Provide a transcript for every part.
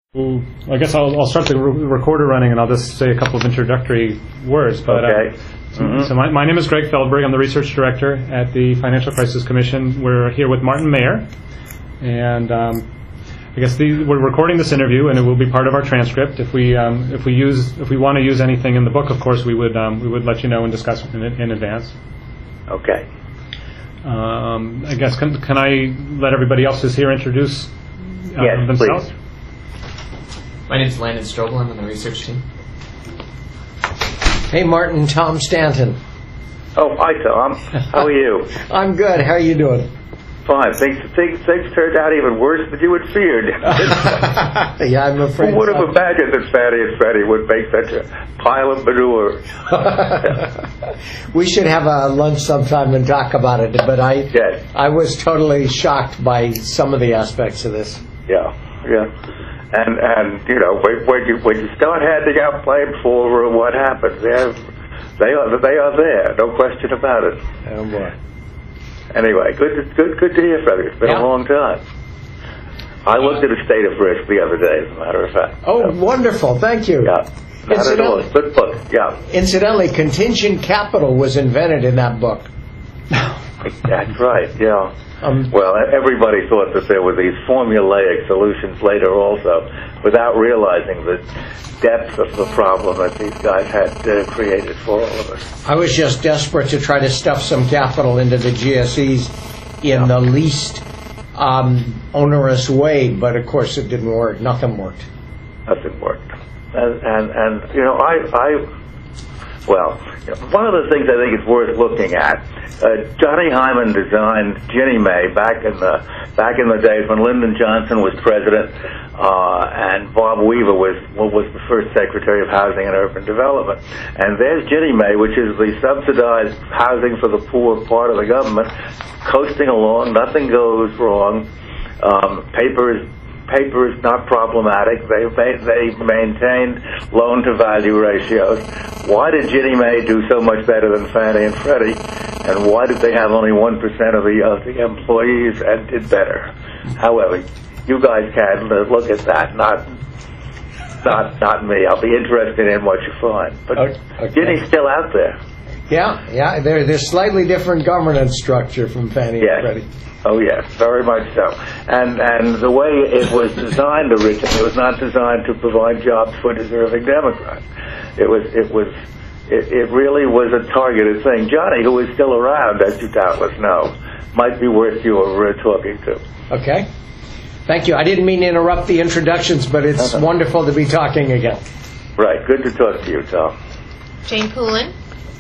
I guess I'll start the recorder running, and I'll just say a couple of introductory words. But, okay. So my name is Greg Feldberg. I'm the research director at the Financial Crisis Commission. We're here with Martin Mayer, and I guess we're recording this interview, and it will be part of our transcript. If we want to use anything in the book, of course, we would let you know and discuss it in advance. Okay. I guess can I let everybody else who's here introduce yes, themselves? Please. My name is Landon Strobel. I'm on the research team. Hey, Martin, Tom Stanton. Oh, hi, Tom. How are you? I'm good. How are you doing? Fine. Things turned out even worse than you had feared. Yeah, I'm afraid. Who would have imagined that Fannie and Freddie would make such a pile of manure? We should have a lunch sometime and talk about it, but Yes. I was totally shocked by some of the aspects of this. Yeah. And you know, when you start handing out blame for what happened, they are there, no question about it. Oh boy. Anyway, good to hear from you. It's been a long time. I looked at A State of Risk the other day, as a matter of fact. Oh, wonderful! Thank you. Yeah. Not at all. Good book. Yeah. Incidentally, contingent capital was invented in that book. That's right. Yeah. Well, everybody thought that there were these formulaic solutions later also, without realizing the depth of the problem that these guys had created for all of us. I was just desperate to try to stuff some capital into the GSEs in the least onerous way, but of course it didn't work. Nothing worked. Nothing worked. And you know, one of the things I think is worth looking at, Johnny Hyman designed Ginnie Mae back in the days when Lyndon Johnson was president, and Bob Weaver was the first Secretary of Housing and Urban Development. And there's Ginnie Mae, which is the subsidized housing for the poor part of the government, coasting along. Nothing goes wrong. Paper is not problematic. They maintained loan-to-value ratios. Why did Ginnie Mae do so much better than Fannie and Freddie? And why did they have only 1% of the employees and did better? However, you guys can look at that, not me. I'll be interested in what you find. But okay. Ginnie's still out there. Yeah. They're slightly different governance structure from Fannie and Freddie. Oh yes, very much so. And the way it was designed originally, it was not designed to provide jobs for deserving Democrats. It really was a targeted thing. Johnny, who is still around, as you doubtless know, might be worth your talking to. Okay. Thank you. I didn't mean to interrupt the introductions, but it's wonderful to be talking again. Right. Good to talk to you, Tom. Jane Poulin.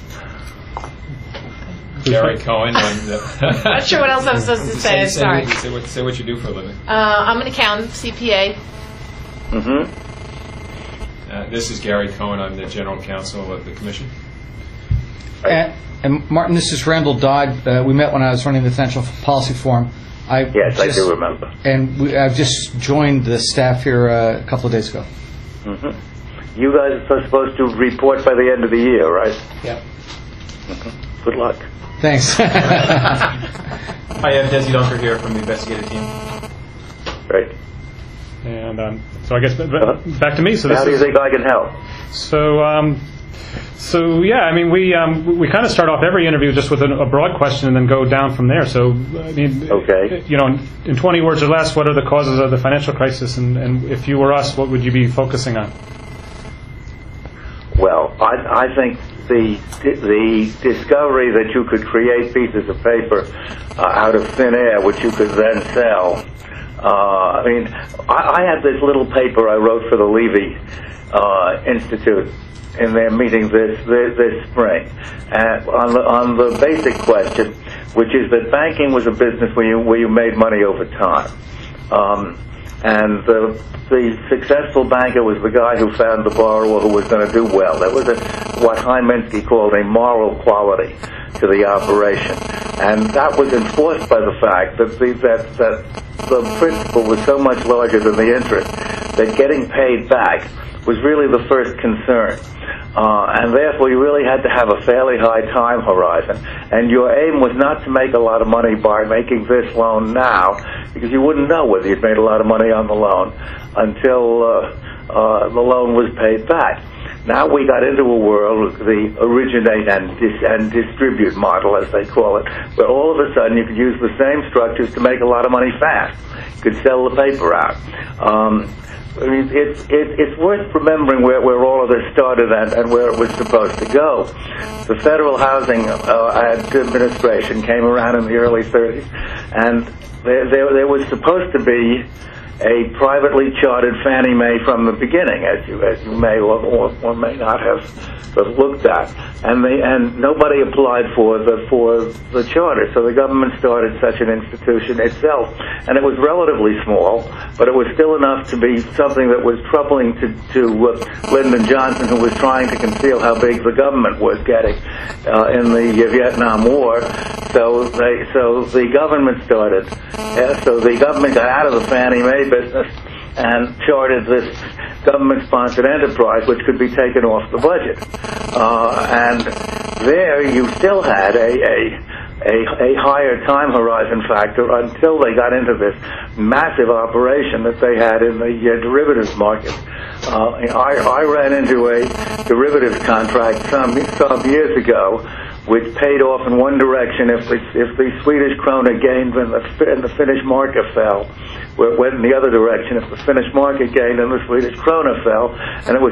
Gary Cohen. Not sure what else I'm supposed to say. Sorry. Say what you do for a living. I'm an accountant, CPA. Mm-hmm. This is Gary Cohen. I'm the general counsel of the commission. And Martin, this is Randall Dodd. We met when I was running the Financial Policy Forum. Yes, I do remember. And I've just joined the staff here a couple of days ago. Mm-hmm. You guys are supposed to report by the end of the year, right? Yeah. Mm-hmm. Good luck. Thanks. Hi, I'm Desi Dunker here from the investigative team. Great. And so I guess back to me. So how do you think I can help? So yeah, I mean we kind of start off every interview just with a broad question and then go down from there. So I mean, okay. You know, in 20 words or less, what are the causes of the financial crisis? And if you were us, what would you be focusing on? Well, I think the discovery that you could create pieces of paper out of thin air, which you could then sell. I mean, I had this little paper I wrote for the Levy Institute in their meeting this spring, on the basic question, which is that banking was a business where you made money over time. And the successful banker was the guy who found the borrower who was going to do well. That was what Hyminsky called a moral quality to the operation. And that was enforced by the fact that the principal was so much larger than the interest that getting paid back was really the first concern. And therefore you really had to have a fairly high time horizon. And your aim was not to make a lot of money by making this loan now. because you wouldn't know whether you'd made a lot of money on the loan until the loan was paid back. Now we got into a world, the originate and distribute model, as they call it, where all of a sudden you could use the same structures to make a lot of money fast. You could sell the paper out. I mean, it's worth remembering where all of this started and where it was supposed to go. The Federal Housing Administration came around in the early 30s, and there was supposed to be a privately chartered Fannie Mae from the beginning, as you may or may not have looked at, and nobody applied for the charter, so the government started such an institution itself, and it was relatively small, but it was still enough to be something that was troubling to Lyndon Johnson, who was trying to conceal how big the government was getting in the Vietnam War. So the government started. So the government got out of the Fannie Mae business and chartered this government-sponsored enterprise, which could be taken off the budget. And there you still had a higher time horizon factor until they got into this massive operation that they had in the derivatives market. I ran into a derivatives contract some years ago, which paid off in one direction if the Swedish krona gained and the Finnish market fell. Went in the other direction if the Finnish market gained and the Swedish krona fell, and it was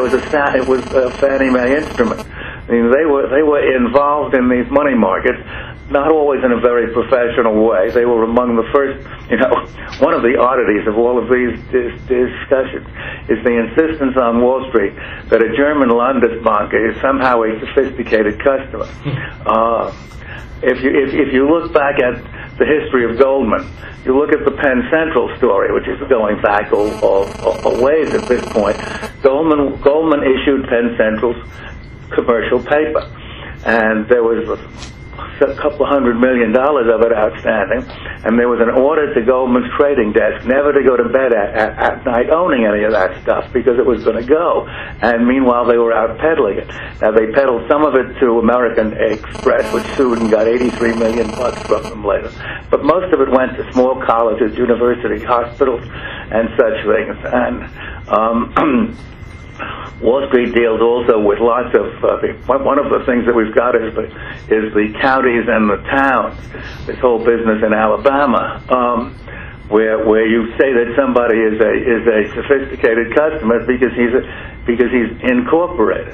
a Fannie Mae instrument. I mean, they were involved in these money markets, not always in a very professional way. They were among the first. One of the oddities of all of these discussions is the insistence on Wall Street that a German Landesbank is somehow a sophisticated customer. If you look back at the history of Goldman, you look at the Penn Central story, which is going back a ways at this point. Goldman issued Penn Central's commercial paper, and there was a couple $100 million of it outstanding, and there was an order to Goldman's trading desk never to go to bed at night owning any of that stuff because it was going to go. And meanwhile, they were out peddling it. Now, they peddled some of it to American Express, which sued and got $83 million from them later. But most of it went to small colleges, university hospitals, and such things. And Wall Street deals also with lots of. One of the things that we've got is the counties and the towns. This whole business in Alabama, where you say that somebody is a sophisticated customer because he's incorporated.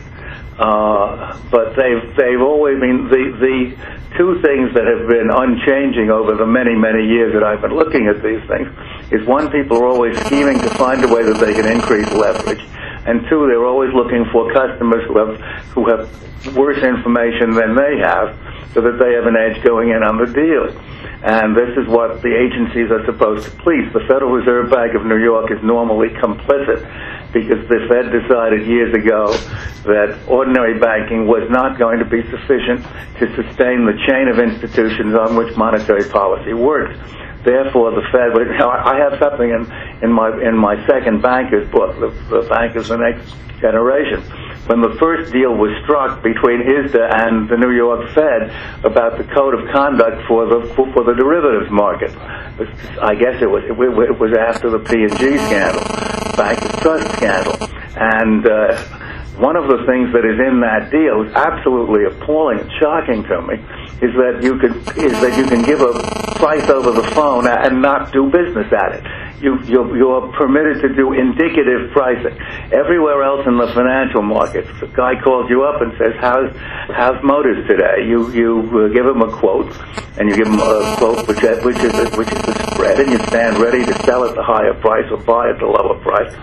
But they've always been the two things that have been unchanging over the many years that I've been looking at these things is, one, people are always scheming to find a way that they can increase leverage. And two, they're always looking for customers who have worse information than they have, so that they have an edge going in on the deal. And this is what the agencies are supposed to police. The Federal Reserve Bank of New York is normally complicit because the Fed decided years ago that ordinary banking was not going to be sufficient to sustain the chain of institutions on which monetary policy works. Therefore, the Fed. I have something in my second banker's book, the Bank of the Next Generation, when the first deal was struck between ISDA and the New York Fed about the code of conduct for the derivatives market. I guess it was after the P&G scandal, Bankers Trust scandal, and one of the things that is in that deal is absolutely appalling and shocking to me is that you can give a price over the phone and not do business at it. You're permitted to do indicative pricing. Everywhere else in the financial markets, the guy calls you up and says, "How's Motors today?" You give him a quote, and you give him a quote which is the spread, and you stand ready to sell at the higher price or buy at the lower price.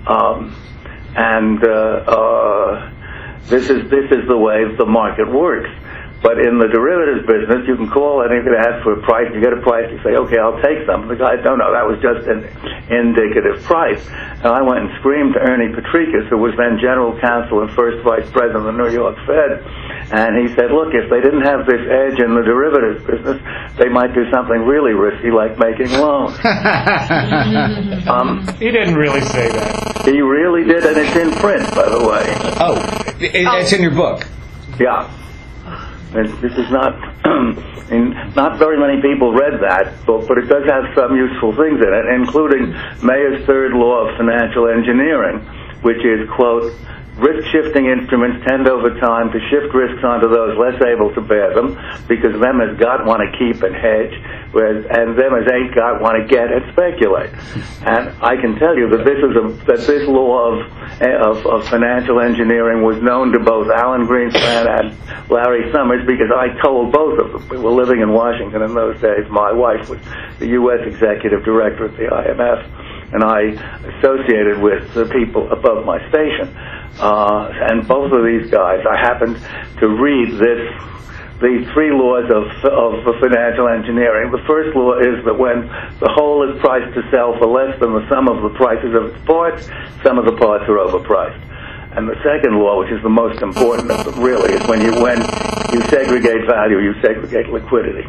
This is the way the market works. But in the derivatives business, you can call and you can ask for a price. You get a price, you say, "Okay, I'll take some." The guy, "No, that was just an indicative price." And I went and screamed to Ernie Petrikis, who was then general counsel and first vice president of the New York Fed, and he said, "Look, if they didn't have this edge in the derivatives business, they might do something really risky like making loans." He didn't really say that. He really did, and it's in print, by the way. Oh, it's in your book. Yeah. This is not, not very many people read that, but it does have some useful things in it, including Mayer's third law of financial engineering, which is, quote, risk-shifting instruments tend over time to shift risks onto those less able to bear them, because them as got want to keep and hedge, and them as ain't got want to get and speculate. And I can tell you that this law of financial engineering was known to both Alan Greenspan and Larry Summers, because I told both of them. We were living in Washington in those days. My wife was the U.S. executive director at the IMF, and I associated with the people above my station. And both of these guys, I happened to read these three laws of financial engineering. The first law is that when the whole is priced to sell for less than the sum of the prices of its parts, some of the parts are overpriced. And the second law, which is the most important of them, really, is when you segregate value, you segregate liquidity.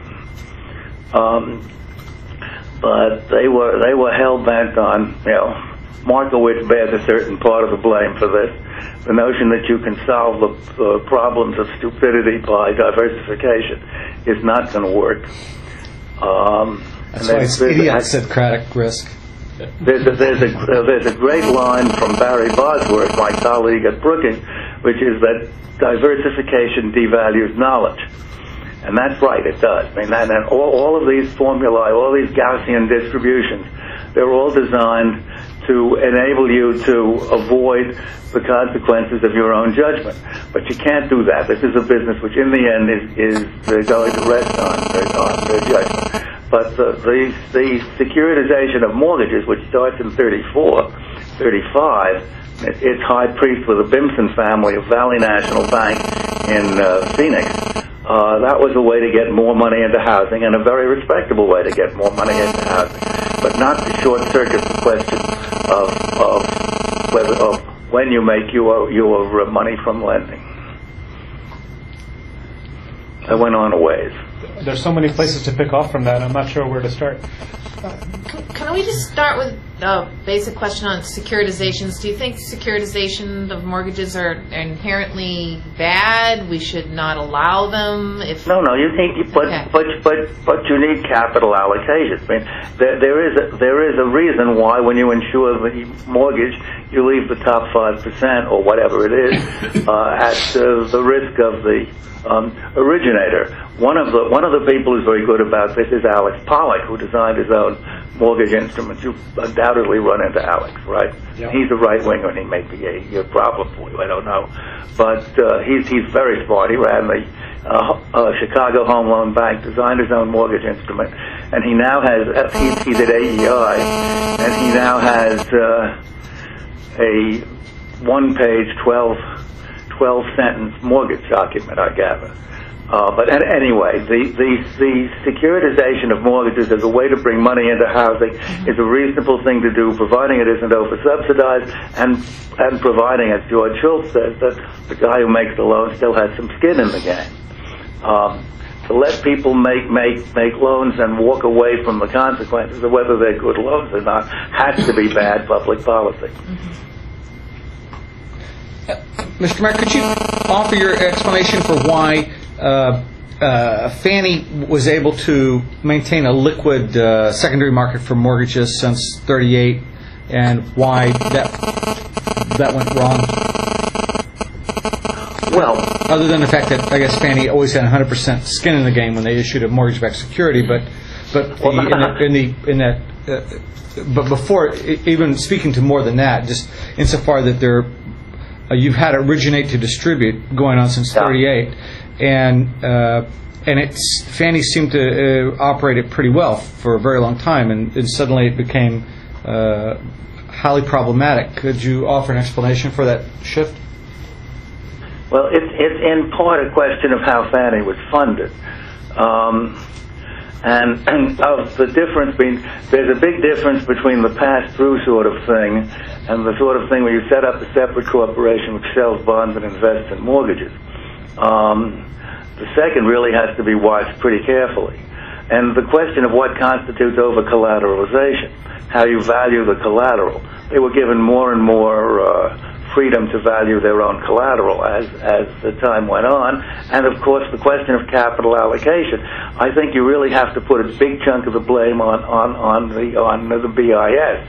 But they were hell bent on, Markowitz bears a certain part of the blame for this. The notion that you can solve the problems of stupidity by diversification is not going to work. That's why it's idiosyncratic risk. There's a great line from Barry Bosworth, my colleague at Brookings, which is that diversification devalues knowledge. And that's right, it does. I mean, and all of these formulae, all these Gaussian distributions, they're all designed to enable you to avoid the consequences of your own judgment. But you can't do that. This is a business which in the end is going to rest on their judgment. But the securitization of mortgages, which starts in 35, its high priest was the Bimson family of Valley National Bank in Phoenix. That was a way to get more money into housing, and a very respectable way to get more money into housing, but not to short-circuit the question of when you make your money from lending. I went on a ways. There's so many places to pick off from that, I'm not sure where to start. Can we just start with a basic question on securitizations? Do you think securitization of mortgages are inherently bad? We should not allow them? No. You think, but you need capital allocations. I mean, there is a reason why when you insure the mortgage, you leave the top 5% or whatever it is at the risk of the originator. One of the people who's very good about this is Alex Pollock, who designed his own mortgage instruments. You've undoubtedly run into Alex, right? Yeah. He's a right winger, and he may be a problem for you. I don't know, but he's very smart. He ran the Chicago Home Loan Bank, designed his own mortgage instrument, and he now has. He's at AEI, and he now has a one-page, 12-sentence mortgage document, I gather. But anyway, the securitization of mortgages as a way to bring money into housing is a reasonable thing to do, providing it isn't over-subsidized, and providing, as George Schultz says, that the guy who makes the loan still has some skin in the game. To let people make loans and walk away from the consequences of whether they're good loans or not has to be bad public policy. Mr. Mayor, could you offer your explanation for why Fannie was able to maintain a liquid secondary market for mortgages since '38, and why that went wrong? Well, other than the fact that I guess Fannie always had 100% skin in the game when they issued a mortgage-backed security, but before even speaking to more than that, just insofar that you've had originate to distribute going on since '38, and Fannie seemed to operate it pretty well for a very long time, and suddenly it became highly problematic. Could you offer an explanation for that shift? Well, it's in part a question of how Fannie was funded. And of the difference there's a big difference between the pass-through sort of thing and the sort of thing where you set up a separate corporation which sells bonds and invests in mortgages. The second really has to be watched pretty carefully. And the question of what constitutes over-collateralization, how you value the collateral. They were given more and more freedom to value their own collateral as the time went on. And of course, the question of capital allocation. I think you really have to put a big chunk of the blame on the BIS,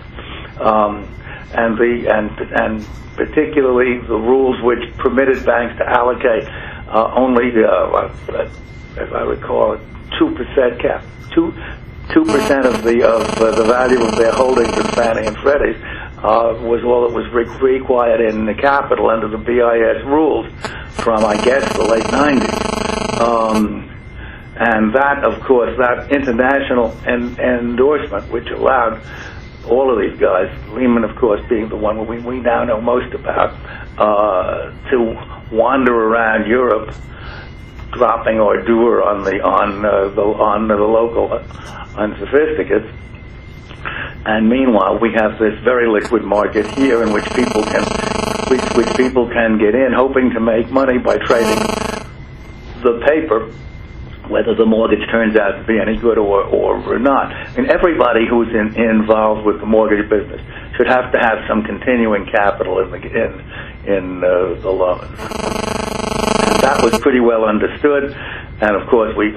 and particularly the rules which permitted banks to allocate only, as I recall, 2% cap, 2% of the value of their holdings in Fannie and Freddie was all that was required in the capital under the BIS rules from, I guess, the late 90s. And that, of course, that international endorsement, which allowed all of these guys, Lehman, of course, being the one we now know most about, to wander around Europe, dropping ordure on the local unsophisticates. And meanwhile, we have this very liquid market here in which people can get in, hoping to make money by trading the paper, whether the mortgage turns out to be any good or not. I mean, everybody who's involved with the mortgage business should have to have some continuing capital in the loans. And that was pretty well understood. And of course, we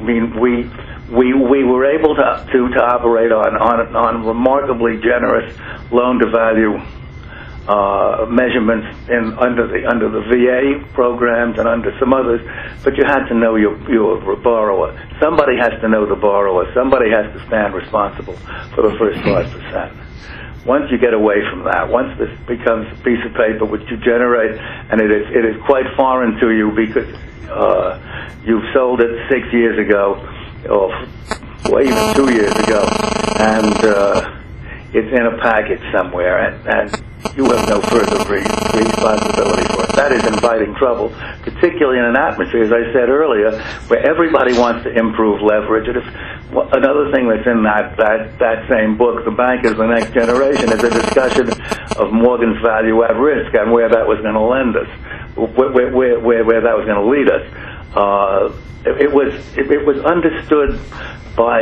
were able to operate on remarkably generous loan-to-value measurements under the VA programs and under some others, but you had to know your borrower. Somebody has to know the borrower. Somebody has to stand responsible for the first 5%. Once you get away from that, once this becomes a piece of paper which you generate, and it is quite foreign to you because you've sold it 6 years ago, or even 2 years ago, and it's in a package somewhere, and you have no further responsibility for it. That is inviting trouble, particularly in an atmosphere, as I said earlier, where everybody wants to improve leverage. And another thing that's in that same book, The Bank is the Next Generation, is a discussion of Morgan's value at risk and where that was going to lend us, where that was going to lead us. It was understood by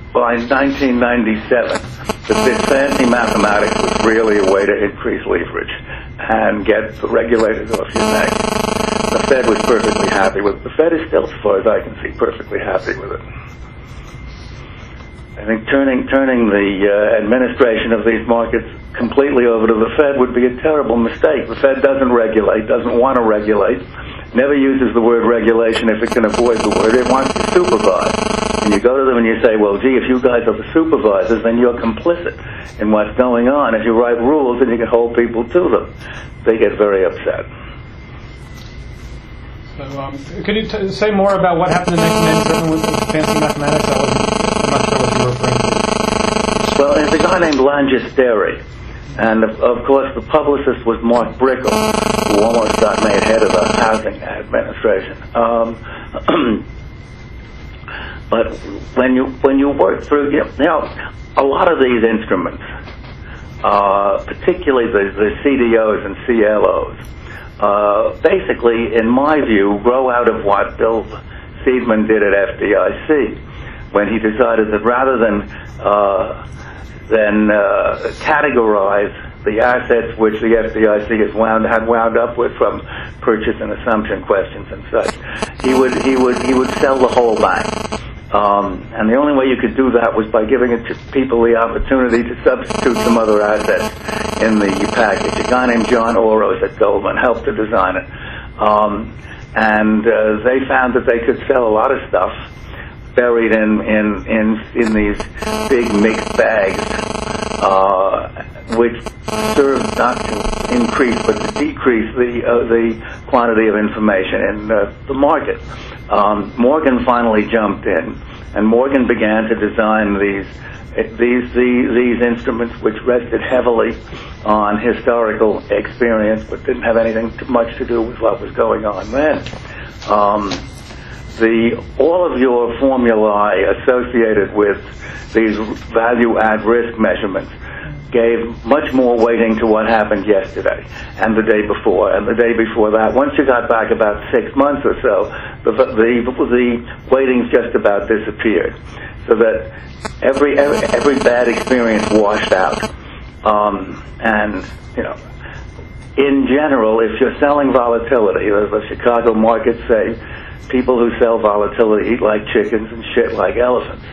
1997 that this fancy mathematics was really a way to increase leverage and get the regulators off your neck. The Fed was perfectly happy with it. The Fed is still, as far as I can see, perfectly happy with it. I think turning the administration of these markets completely over to the Fed would be a terrible mistake. The Fed doesn't regulate, doesn't want to regulate, never uses the word regulation if it can avoid the word. It wants to supervise. And you go to them and you say, well, gee, if you guys are the supervisors, then you're complicit in what's going on. If you write rules and you can hold people to them, they get very upset. So, could you say more about what happened in 1997 with the fancy mathematics? I'm not sure what you were referring to. Well, there's a guy named Langisteri. And, of course, the publicist was Mark Brickell, who almost got made head of the housing administration. But when you work through, a lot of these instruments, particularly the CDOs and CLOs, basically, in my view, grow out of what Bill Seidman did at FDIC, when he decided that rather than categorize the assets which the FDIC had wound up with from purchase and assumption questions and such, he would sell the whole bank. And the only way you could do that was by giving it to people the opportunity to substitute some other assets in the package. A guy named John Oros at Goldman helped to design it. And they found that they could sell a lot of stuff buried in these big mixed bags, which served not to increase but to decrease the quantity of information in the market. Morgan finally jumped in, and Morgan began to design these instruments, which rested heavily on historical experience, but didn't have anything much to do with what was going on then. All of your formulae associated with these value at risk measurements gave much more weighting to what happened yesterday and the day before and the day before that. Once you got back about 6 months or so, the weightings just about disappeared, so that every bad experience washed out. And in general, if you're selling volatility, as the Chicago markets say, people who sell volatility eat like chickens and shit like elephants.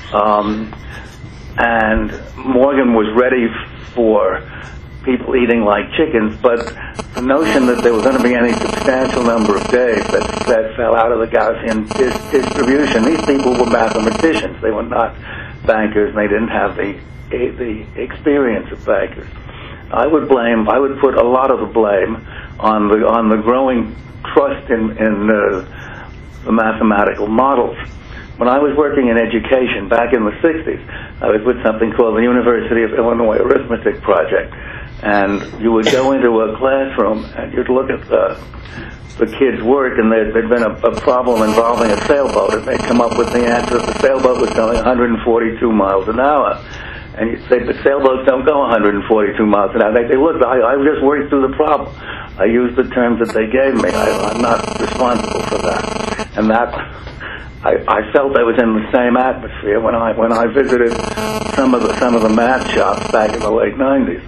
And Morgan was ready for people eating like chickens, but the notion that there was going to be any substantial number of days that fell out of the Gaussian distribution, these people were mathematicians. They were not bankers, and they didn't have the experience of bankers. I would put a lot of the blame on the growing trust in the mathematical models. When I was working in education back in the 60s, I was with something called the University of Illinois Arithmetic Project. And you would go into a classroom and you'd look at the kids' work, and there'd been a problem involving a sailboat, and they'd come up with the answer that the sailboat was going 142 miles an hour. And you'd say, but sailboats don't go 142 miles an hour. They look, I just worked through the problem. I used the terms that they gave me. I'm not responsible for that. And that, I felt I was in the same atmosphere when I visited some of the math shops back in the late 90s.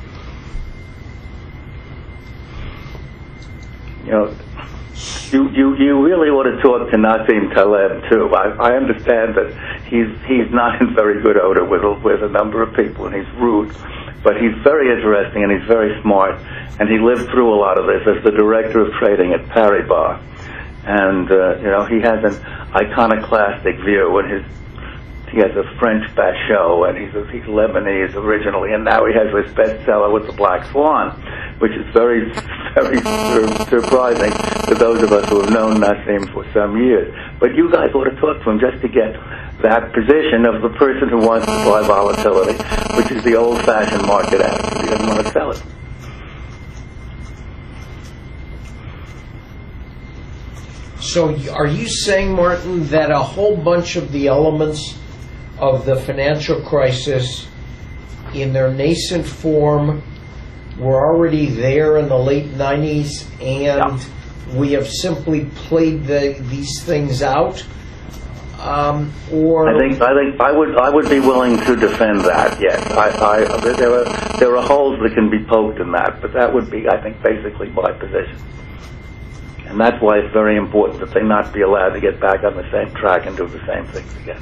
You know, you really ought to talk to Nassim Taleb too. I understand that he's not in very good odor with a number of people, and he's rude, but he's very interesting and he's very smart, and he lived through a lot of this as the director of trading at Paribas. And you know, he has an iconoclastic view, and he has a French Bachot, and he's Lebanese originally, and now he has this bestseller with the Black Swan, which is very, very surprising to those of us who have known Nassim for some years. But you guys ought to talk to him just to get that position of the person who wants to buy volatility, which is the old-fashioned market attitude. He doesn't want to sell it. So are you saying, Martin, that a whole bunch of the elements of the financial crisis in their nascent form were already there in the late 90s, and we have simply played these things out? Or I think I would be willing to defend that. Yes, there are holes that can be poked in that, but that would be, I think, basically my position. And that's why it's very important that they not be allowed to get back on the same track and do the same things again.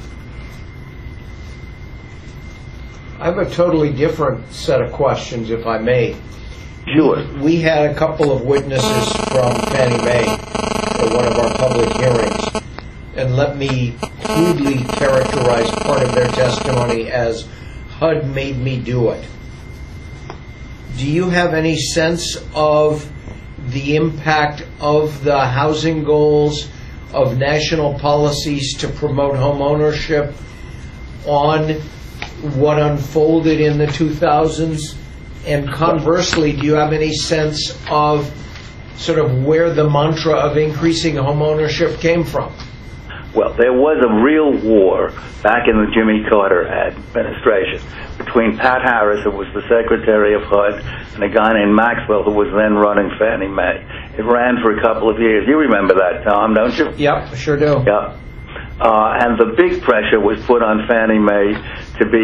I have a totally different set of questions, if I may. Sure. We had a couple of witnesses from Fannie Mae at one of our public hearings, and let me crudely characterize part of their testimony as HUD made me do it. Do you have any sense of the impact of the housing goals of national policies to promote home ownership on what unfolded in the 2000s? And conversely, do you have any sense of sort of where the mantra of increasing home ownership came from? Well, there was a real war back in the Jimmy Carter administration between Pat Harris, who was the Secretary of HUD, and a guy named Maxwell, who was then running Fannie Mae. It ran for a couple of years. You remember that, Tom, don't you? Yep, sure do. Yeah. And the big pressure was put on Fannie Mae to be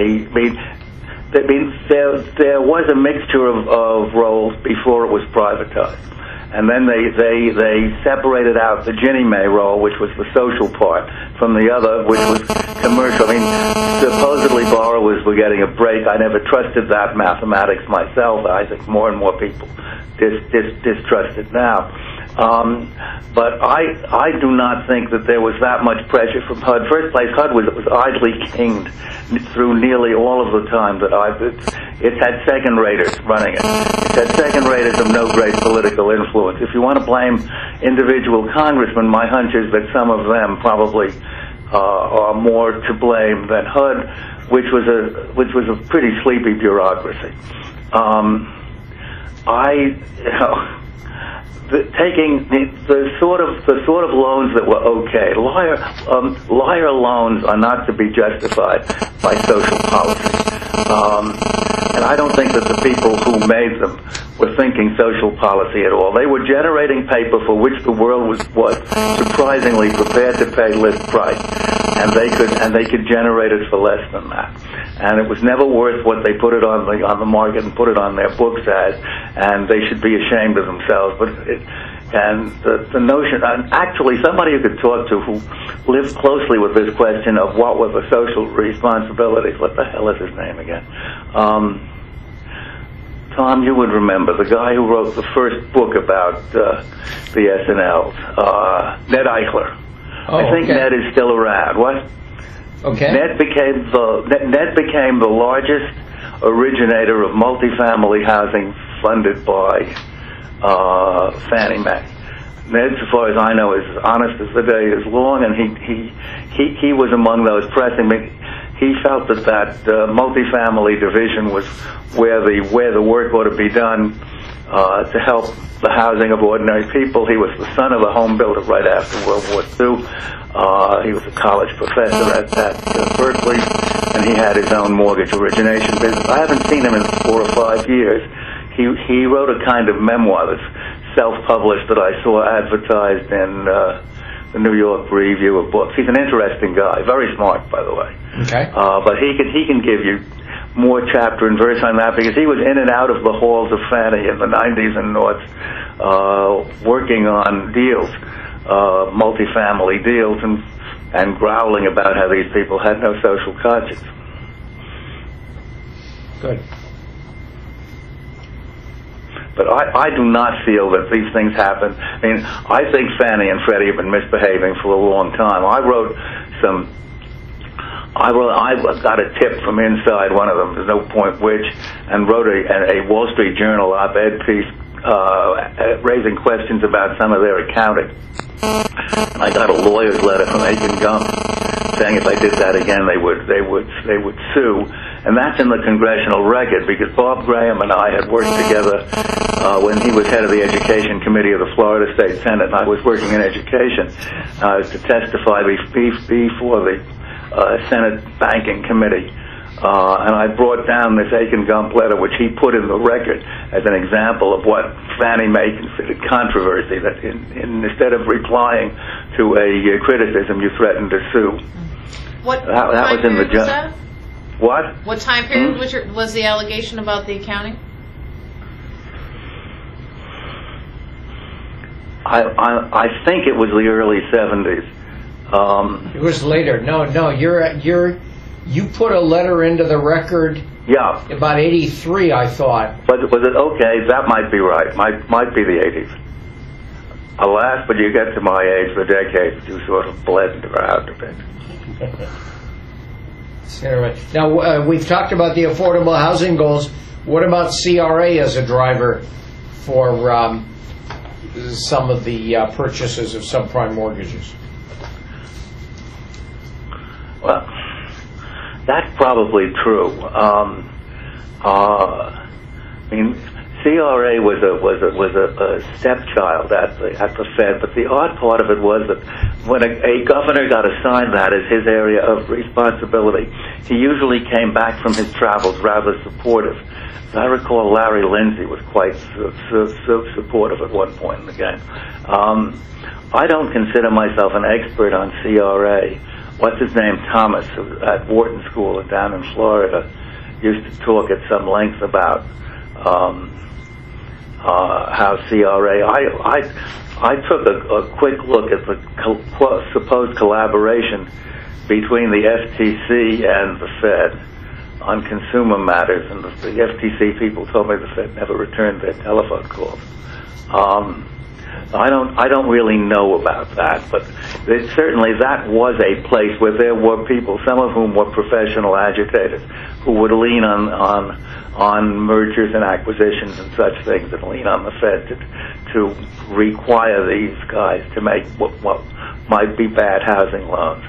there was a mixture of roles before it was privatized. And then they separated out the Ginnie Mae role, which was the social part, from the other, which was commercial. I mean, supposedly borrowers were getting a break. I never trusted that mathematics myself. I think more and more people distrust it now. But I do not think that there was that much pressure from HUD. First place, HUD was idly kinged through nearly all of the time that it's had second-raters running it. It's had second-raters of no great political influence. If you want to blame individual congressmen, my hunch is that some of them probably are more to blame than HUD, which was a pretty sleepy bureaucracy. Taking the sort of loans that were okay. Liar loans are not to be justified by social policy. And I don't think that the people who made them were thinking social policy at all. They were generating paper for which the world was surprisingly prepared to pay list price, and they could generate it for less than that. And it was never worth what they put it on the market and put it on their books as, and they should be ashamed of themselves. And the notion, and actually somebody you could talk to who lived closely with this question of what were the social responsibilities, what the hell is his name again? Tom, you would remember, the guy who wrote the first book about the SNLs, Ned Eichler. Oh, I think okay. Ned is still around. What? Okay. Ned became the largest originator of multifamily housing funded by Fannie Mae. Ned, as far as I know, is as honest as the day is long, and he was among those pressing. He felt that multifamily division was where the work ought to be done to help the housing of ordinary people. He was the son of a home builder right after World War II. He was a college professor at Berkeley, and he had his own mortgage origination business. I haven't seen him in 4 or 5 years. He wrote a kind of memoir that's self-published that I saw advertised in the New York Review of Books. He's an interesting guy, very smart, by the way. Okay. But he can give you more chapter and verse on that, because he was in and out of the halls of Fannie in the 90s and noughts, working on deals, multifamily deals, and growling about how these people had no social conscience. Good. But I do not feel that these things happen. I mean, I think Fannie and Freddie have been misbehaving for a long time. I got a tip from inside one of them, there's no point which, and wrote a Wall Street Journal op-ed piece raising questions about some of their accounting. I got a lawyer's letter from Aiken Gump saying if I did that again, they would sue. And that's in the Congressional Record, because Bob Graham and I had worked together when he was head of the Education Committee of the Florida State Senate, and I was working in education to testify before the Senate Banking Committee. And I brought down this Aiken Gump letter, which he put in the record as an example of what Fannie Mae considered controversy, that instead of replying to a criticism, you threatened to sue. What That time was in the period was that? What? What time period was the allegation about the accounting? I think it was the early 70s. It was later. No. You put a letter into the record. Yeah. About 83, I thought. Was it okay? That might be right. Might be the 80s. Alas, but you get to my age, the decades do sort of blend around a bit. Now, we've talked about the affordable housing goals. What about CRA as a driver for some of the purchases of subprime mortgages? Well, that's probably true. I mean, CRA was a stepchild at the Fed, but the odd part of it was that when a governor got assigned that as his area of responsibility, he usually came back from his travels rather supportive. As I recall, Larry Lindsay was quite supportive at one point in the game. I don't consider myself an expert on CRA. What's his name? Thomas, at Wharton School down in Florida, used to talk at some length about how CRA. I took a quick look at the supposed collaboration between the FTC and the Fed on consumer matters, and the FTC people told me the Fed never returned their telephone calls. I don't really know about that, but certainly that was a place where there were people, some of whom were professional agitators, who would lean on mergers and acquisitions and such things, and lean on the Fed to require these guys to make what might be bad housing loans.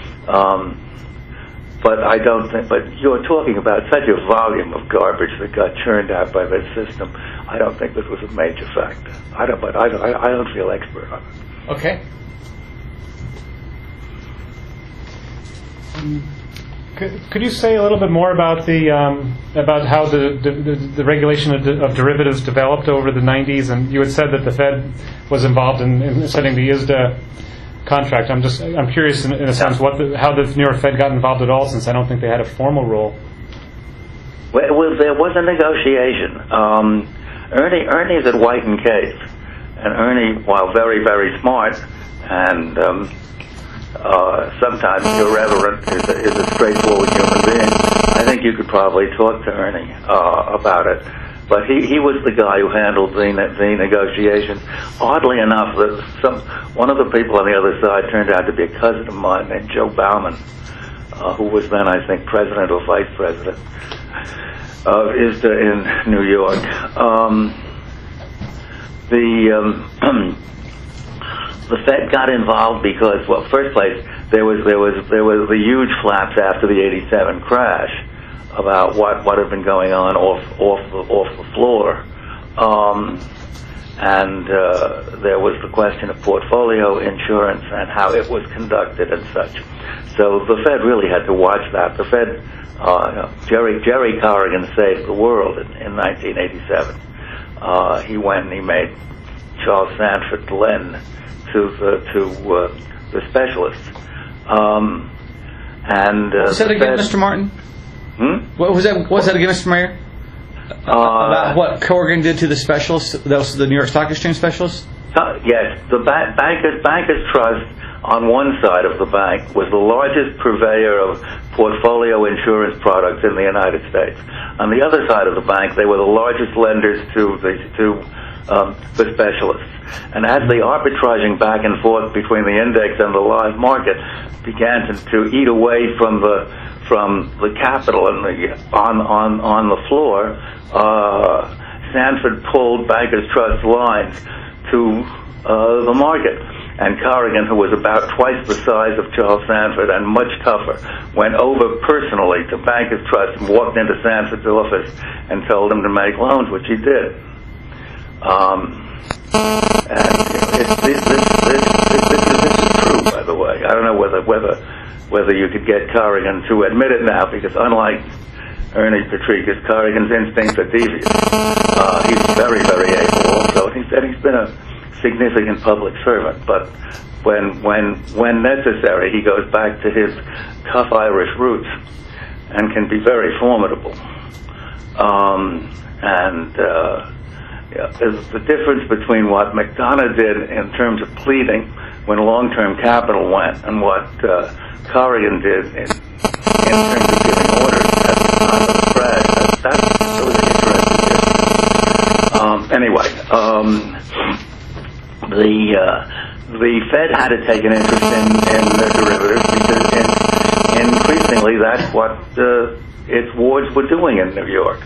But I don't think. But you're talking about such a volume of garbage that got churned out by this system. I don't think this was a major factor. I don't feel expert on it. Okay. Could you say a little bit more about about how the regulation of derivatives developed over the 90s? And you had said that the Fed was involved in setting the ISDA contract. I'm curious in a sense how the New York Fed got involved at all, since I don't think they had a formal role. Well, there was a negotiation. Ernie's at White and Case, and Ernie, while very, very smart and sometimes irreverent, is a straightforward human being. I think you could probably talk to Ernie about it. But he was the guy who handled the negotiations. Oddly enough, one of the people on the other side turned out to be a cousin of mine named Joe Bauman, who was then, I think, president or vice president of ISDA in New York. The Fed got involved because, well, first place, there was the huge flaps after the '87 crash about what had been going on off the floor, and there was the question of portfolio insurance and how it was conducted and such. So the Fed really had to watch that. The Fed, Jerry Corrigan saved the world in 1987. He went and he made Charles Sanford lend to the specialists. Was that again, Mr. Martin? What was that again, Mr. Mayor? About what Corrigan did to the specialists? That was the New York Stock Exchange specialists? Yes. The Bankers Trust on one side of the bank was the largest purveyor of portfolio insurance products in the United States. On the other side of the bank, they were the largest lenders to the specialists. And as the arbitraging back and forth between the index and the live market began to eat away from the capital and on the floor, Sanford pulled Bankers Trust lines to the market. And Corrigan, who was about twice the size of Charles Sanford and much tougher, went over personally to Bankers Trust and walked into Sanford's office and told him to make loans, which he did. And this is true, by the way. I don't know whether you could get Corrigan to admit it now, because unlike Ernie Petrikis, Corrigan's instincts are devious. He's very, very able also. He said he's been a significant public servant, but when necessary, he goes back to his tough Irish roots and can be very formidable. There's the difference between what McDonough did in terms of pleading when long-term capital went and what Corrigan did in terms of giving orders at the time of the crash. That was an interesting difference. Anyway, the Fed had to take an interest in the derivatives because increasingly that's what its wards were doing in New York.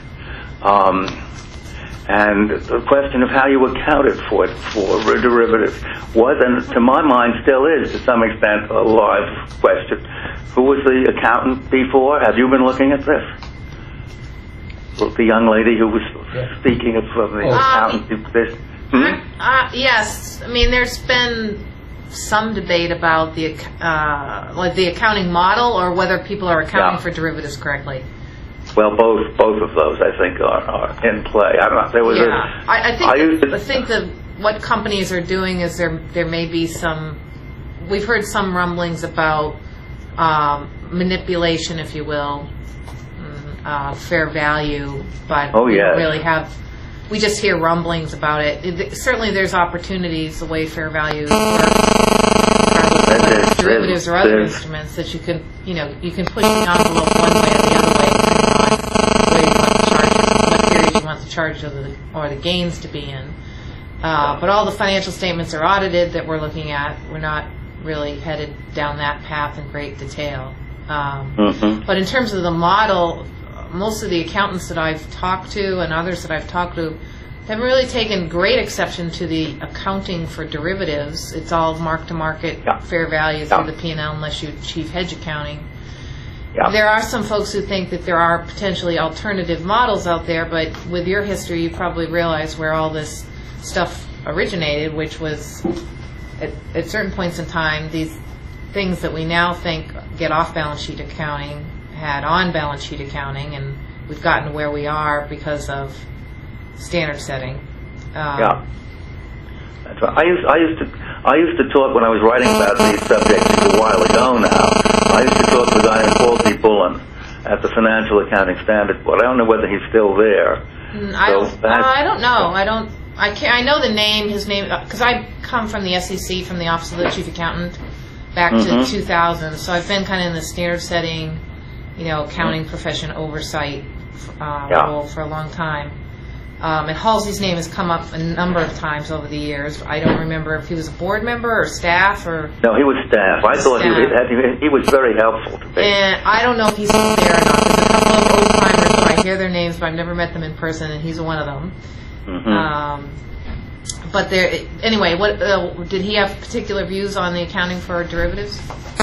And the question of how you accounted for derivatives was, and to my mind still is to some extent, a live question. Who was the accountant before? Have you been looking at this? The young lady who was speaking of the accountant. Yes. I mean, there's been some debate about the accounting model, or whether people are accounting for derivatives correctly. Well, both of those, I think, are in play. I don't know. There was I think that what companies are doing is there may be some. We've heard some rumblings about manipulation, if you will, fair value, but we don't really have. We just hear rumblings about it. Certainly, there's opportunities the way fair value works, regardless of derivatives or other instruments, that you can push the envelope one way or the other way, depending on where you want to charge it, what period you want the charge or the gains to be in. But all the financial statements are audited that we're looking at. We're not really headed down that path in great detail. But in terms of the model, most of the accountants that I've talked to and others that I've talked to haven't really taken great exception to the accounting for derivatives. It's all mark-to-market fair value through the P&L unless you achieve hedge accounting. There are some folks who think that there are potentially alternative models out there, but with your history, you probably realize where all this stuff originated, which was at certain points in time, these things that we now think get off-balance sheet accounting had on-balance sheet accounting, and we've gotten to where we are because of standard setting. Yeah. That's right. I used to talk when I was writing about these subjects a while ago now. I used to talk to a guy named Paul T. Bullen at the Financial Accounting Standards Board. I don't know whether he's still there. I don't know. I know the name, his name, because I come from the SEC, from the Office of the Chief Accountant, back to 2000. So I've been kind of in the standard setting, accounting profession oversight role for a long time. And Halsey's name has come up a number of times over the years. I don't remember if he was a board member or staff or... No, he was staff. I thought he was very helpful to me. And I don't know if he's still there or not. There's a couple of old-timers who I hear their names, but I've never met them in person, and he's one of them. But anyway, what did he have particular views on the accounting for derivatives?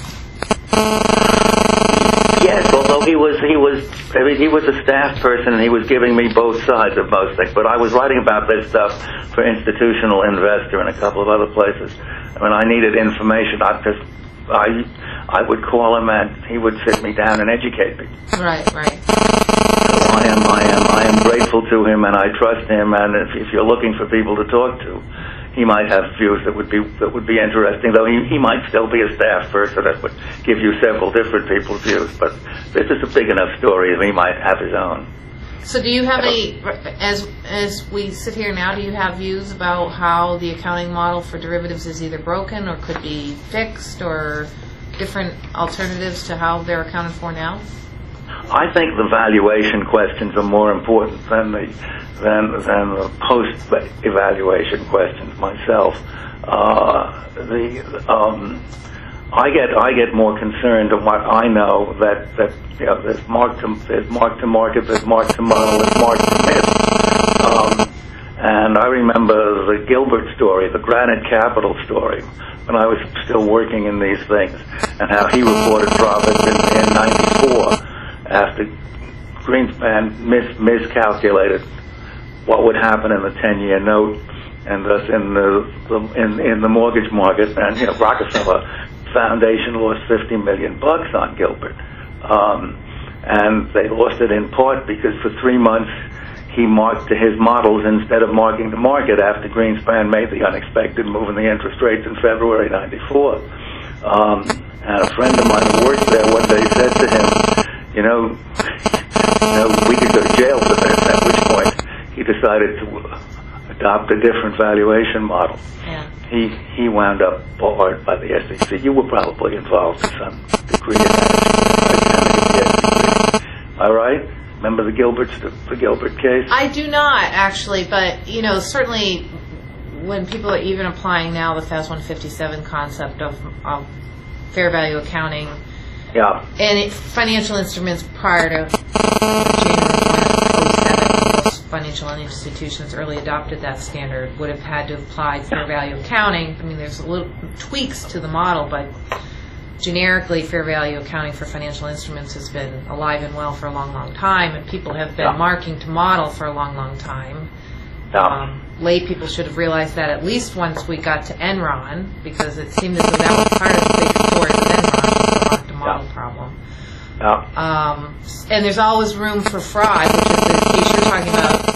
Yes, although he was a staff person, and he was giving me both sides of most things. But I was writing about this stuff for Institutional Investor and a couple of other places. When I needed information, I would call him, and he would sit me down and educate me. Right. So I am grateful to him, and I trust him. And if you're looking for people to talk to, he might have views that would be interesting. Though he might still be a staff person that would give you several different people's views. But this is a big enough story, and he might have his own. So do you have as we sit here now, do you have views about how the accounting model for derivatives is either broken or could be fixed, or different alternatives to how they're accounted for now? I think the valuation questions are more important than the post-evaluation questions myself. I get more concerned in what I know that there's mark to market, there's mark to model, there's mark to miss. And I remember the Gilbert story, the Granite Capital story, when I was still working in these things, and how he reported profits in '94 after Greenspan miscalculated what would happen in the 10-year note, and thus in the mortgage market, and Rockefeller Foundation lost $50 million on Gilbert, and they lost it in part because for 3 months he marked to his models instead of marking to market after Greenspan made the unexpected move in the interest rates in February '94. And a friend of mine who worked there one day said to him, we could go to jail for this, at which point he decided to adopt a different valuation model. Yeah. He wound up barred by the SEC. You were probably involved to some degree in that. All right? Remember the Gilbert case? I do not, actually, but, certainly when people are even applying now the FAS 157 concept of fair value accounting, yeah, and financial instruments prior to January 1, 2007, most financial institutions early adopted that standard, would have had to apply fair value accounting. I mean, there's a little tweaks to the model, but generically, fair value accounting for financial instruments has been alive and well for a long, long time, and people have been marking to model for a long, long time. Lay people should have realized that at least once we got to Enron, because it seemed as though that was part of the big story with Enron, the mark to model problem. And there's always room for fraud, which is the case you're talking about.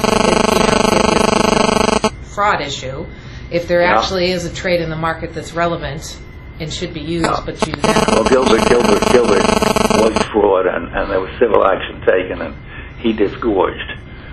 It's a fraud issue. If there actually is a trade in the market that's relevant and should be used, but used now. Well, Gilbert was fraud, and there was civil action taken, and he disgorged.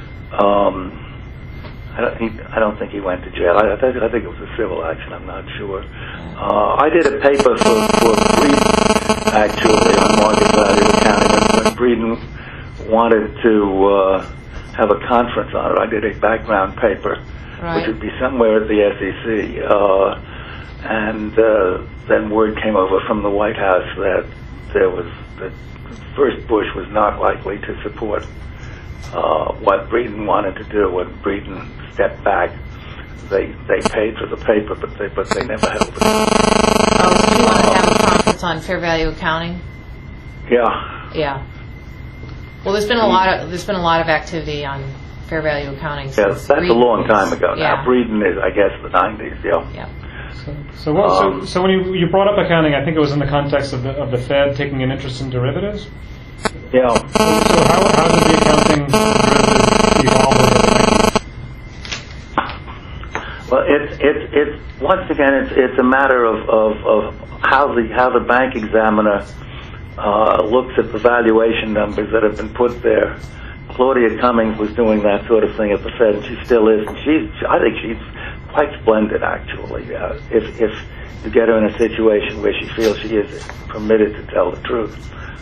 I don't think he went to jail. I think it was a civil action. I'm not sure. I did a paper for Breeden, actually, on market value accounting. When Breeden wanted to have a conference on it, I did a background paper, which would be somewhere at the SEC. And then word came over from the White House that that first Bush was not likely to support what Breeden wanted to do. When Breeden stepped back, they paid for the paper, but they never held it. Oh, so you want to have a conference on fair value accounting? Yeah. Yeah. Well, there's been a lot of activity on fair value accounting. Yeah, that's a long time ago. Yeah. Now Breeden is, I guess, the '90s. Yeah. So when you brought up accounting, I think it was in the context of the Fed taking an interest in derivatives. Yeah. So how did the accounting derivative evolve over the 90s? Well, it's once again it's a matter of how the bank examiner looks at the valuation numbers that have been put there. Claudia Cummings was doing that sort of thing at the Fed, and she still is. And I think she's quite splendid, actually. If you get her in a situation where she feels she is permitted to tell the truth.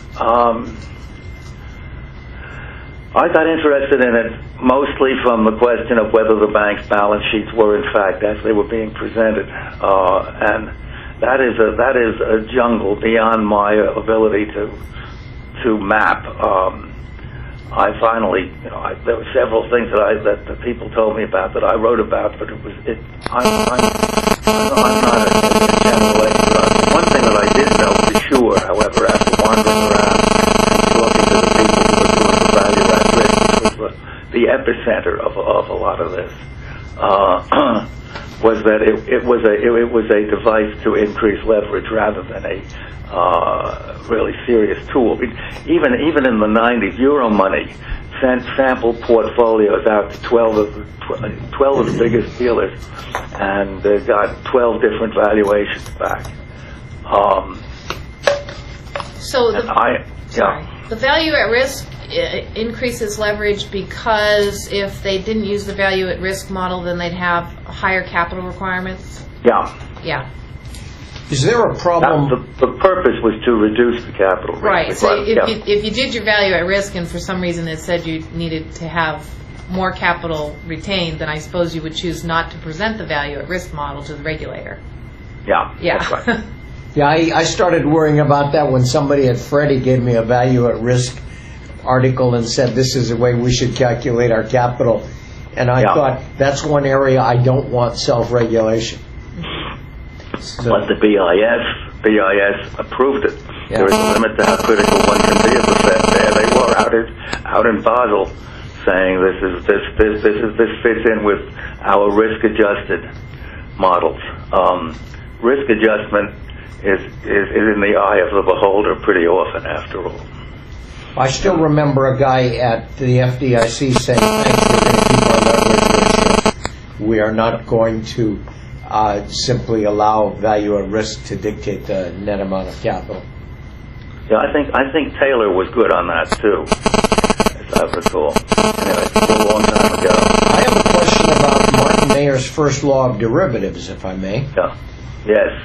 I got interested in it mostly from the question of whether the bank's balance sheets were, in fact, as they were being presented, and that is a jungle beyond my ability to map. I finally, there were several things that the people told me about that I wrote about, but I'm not a general expert. One thing that I did know for sure, however, after wandering around and talking to the people who were doing the value at risk, which was the epicenter of a lot of this, was that it was a device to increase leverage rather than a really serious tool. Even in the 90s, Euromoney sent sample portfolios out to 12 of the biggest dealers, and got 12 different valuations back. The value at risk increases leverage because if they didn't use the value at risk model, then they'd have higher capital requirements. Yeah. Is there a problem? The purpose was to reduce the capital risk. Right. So if you did your value at risk and for some reason it said you needed to have more capital retained, then I suppose you would choose not to present the value at risk model to the regulator. Yeah. That's right. Yeah, I started worrying about that when somebody at Freddie gave me a value at risk article and said this is the way we should calculate our capital. And I thought that's one area I don't want self-regulation. But the BIS approved it. Yeah. There is a limit to how critical one can be of the Fed. There they were out in Basel, saying this fits in with our risk-adjusted models. Risk adjustment is in the eye of the beholder pretty often, after all. I still remember a guy at the FDIC saying, "Thanks, we're going to keep our leverage ratio. We are not going to." Simply allow value at risk to dictate the net amount of capital. Yeah, I think Taylor was good on that too, as I recall. Anyway, a long time ago. I have a question about Martin Mayer's first law of derivatives, if I may. Yeah. Yes.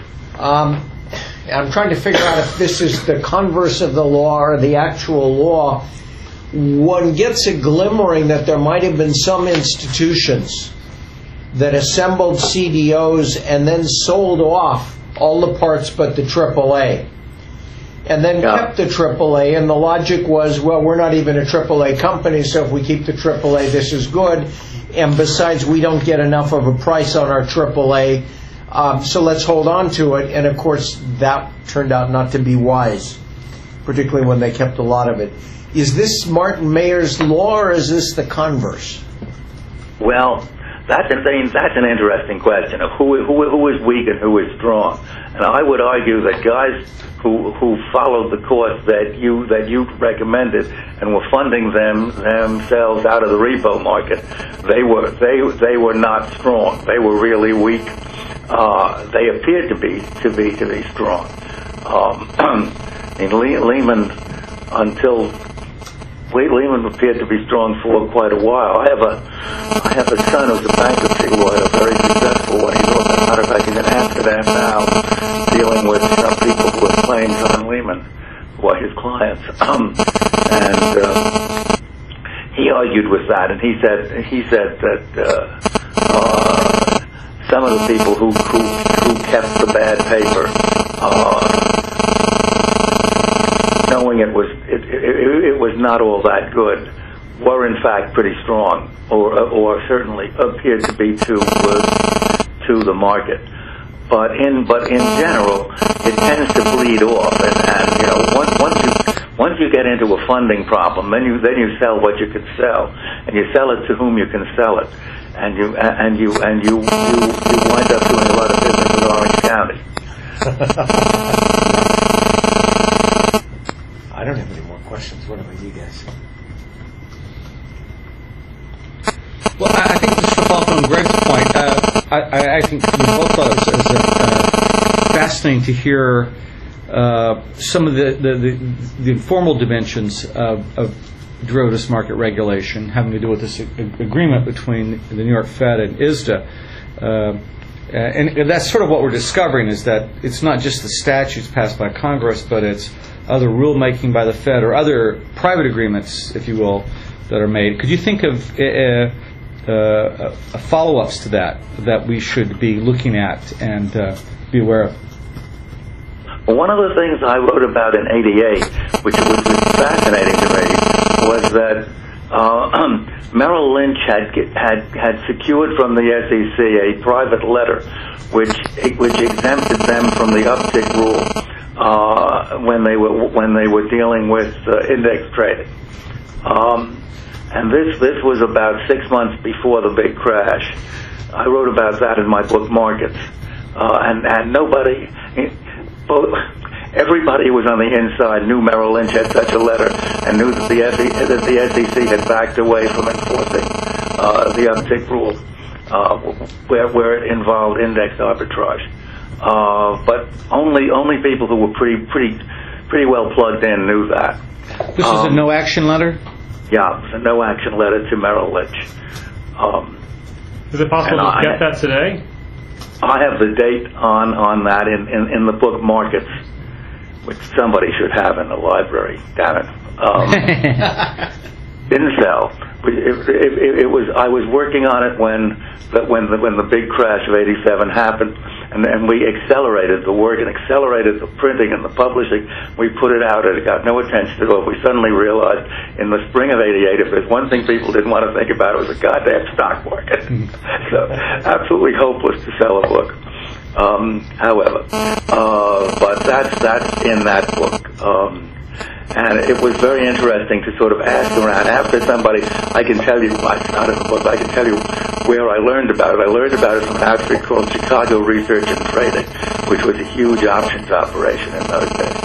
I'm trying to figure out if this is the converse of the law or the actual law. One gets a glimmering that there might have been some institutions that assembled CDOs and then sold off all the parts but the AAA. And then kept the AAA, and the logic was, well, we're not even a AAA company, so if we keep the AAA, this is good. And besides, we don't get enough of a price on our AAA, so let's hold on to it. And of course, that turned out not to be wise, particularly when they kept a lot of it. Is this Martin Mayer's law, or is this the converse? Well, that's an interesting question of who is weak and who is strong. And I would argue that guys who followed the course that you recommended and were funding themselves out of the repo market, they were not strong. They were really weak. They appeared to be strong. Lehman appeared to be strong for quite a while. I have a son who's a bankruptcy lawyer, very successful one. He's also, as a matter of fact, he's in Amsterdam now, dealing with some people who have claims on Lehman, who are his clients. He argued with that, and he said that some of the people who kept the bad paper, knowing it was not all that good, were in fact pretty strong, or certainly appeared to be to the market. But in general, it tends to bleed off, and once you get into a funding problem, then you sell what you can sell, and you sell it to whom you can sell it, and you wind up doing a lot of business in Orange County. I don't have any more questions. Well, I think just to follow up on Greg's point, I think you both thought it was fascinating to hear some of the informal dimensions of derivatives market regulation having to do with this agreement between the New York Fed and ISDA. And that's sort of what we're discovering, is that it's not just the statutes passed by Congress, but it's other rulemaking by the Fed or other private agreements, if you will, that are made. Could you think of follow-ups to that we should be looking at and be aware of? Well, one of the things I wrote about in '88, which was fascinating to me, was that Merrill Lynch had secured from the SEC a private letter which exempted them from the uptick rule when they were dealing with index trading. And this was about 6 months before the big crash. I wrote about that in my book Markets, and nobody. Everybody who was on the inside knew Merrill Lynch had such a letter and knew that the SEC had backed away from enforcing the uptick rule where it involved index arbitrage. But only people who were pretty well plugged in knew that. This is a no-action letter? Yeah, it's a no-action letter to Merrill Lynch. Is it possible to get that today? I have the date on that in the book Markets, which somebody should have in the library. Damn it! Didn't sell. It was. I was working on it when the big crash of '87 happened, and we accelerated the work and accelerated the printing and the publishing. We put it out, and it got no attention at all. We suddenly realized in the spring of '88, if there's one thing people didn't want to think about, it was the goddamn stock market. So absolutely hopeless to sell a book. However, but that's in that book. And it was very interesting to sort of ask around. After somebody, I can tell you, it's not in the book, I can tell you where I learned about it. I learned about it from an outfit called Chicago Research and Trading, which was a huge options operation in those days.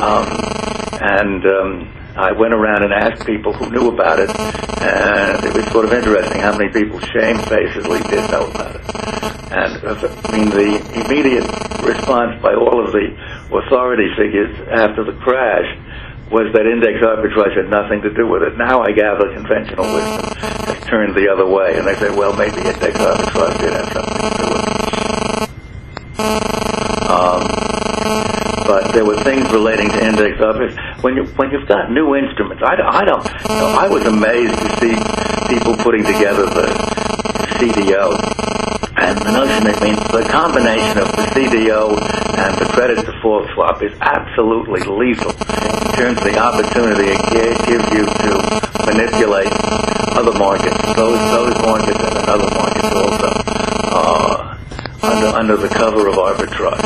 I went around and asked people who knew about it, and it was sort of interesting how many people shamefacedly did know about it. And the immediate response by all of the authority figures after the crash was that index arbitrage had nothing to do with it. Now I gather conventional wisdom has turned the other way, and they say, well, maybe index arbitrage did have something to do with it. But there were things relating to index arbitrage. When you've got new instruments, I was amazed to see people putting together the CDO. And the notion that means the combination of the CDO and the credit default swap is absolutely lethal in terms of the opportunity it gives you to manipulate other markets, those markets and other markets also, under the cover of arbitrage.